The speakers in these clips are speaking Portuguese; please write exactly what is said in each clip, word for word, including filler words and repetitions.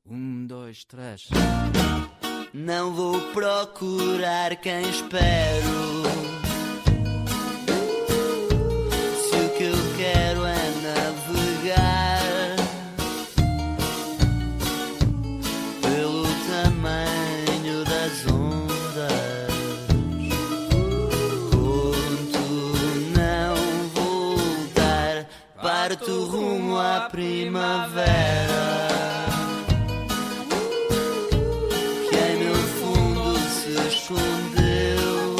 Um, dois, três. Não vou procurar quem espero, se o que eu quero é navegar pelo tamanho das ondas. Conto não voltar, parto rumo à primavera. Escondeu.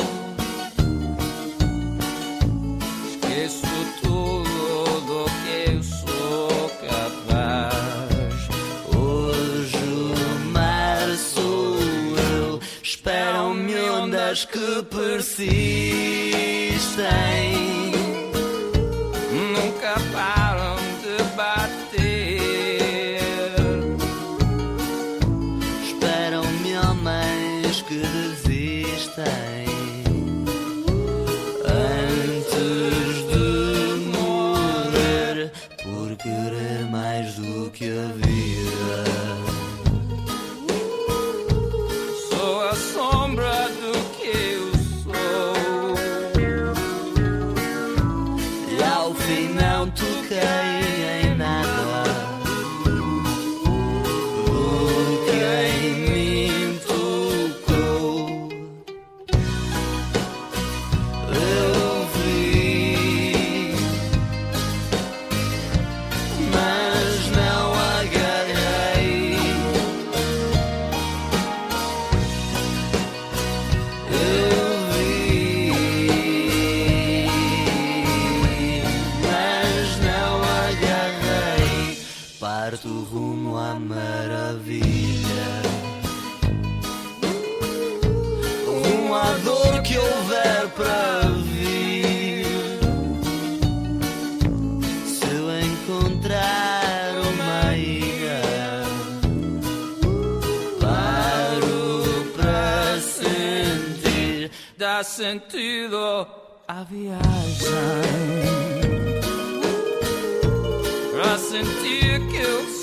Esqueço tudo do que eu sou capaz. Hoje o mar sou eu. Esperam-me ondas que persistem, nunca param de bater. Esperam-me homens que desistem antes de morrer, por querer mais do que a vida. Sou a sombra do que eu sou, e ao fim não toquei em nada do que em mim tocou. Eu vi, mas não agarrei. Eu vi, mas não agarrei. Parto rumo à maravilha, rumo à dor que houver para vir. Se eu encontrar uma ilha, paro para sentir. dá sentido à viagem, pra sentir que eu